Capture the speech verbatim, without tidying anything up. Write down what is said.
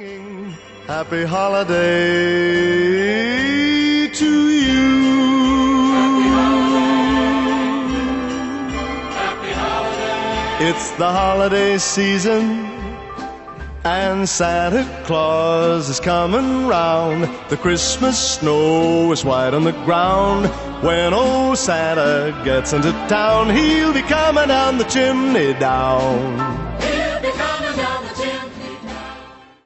singing happy holiday to you. Happy holiday. Happy holiday. It's the holiday season and Santa Claus is coming round. The Christmas snow is white on the ground. When old Santa gets into town, he'll be coming down the chimney down. He'll be coming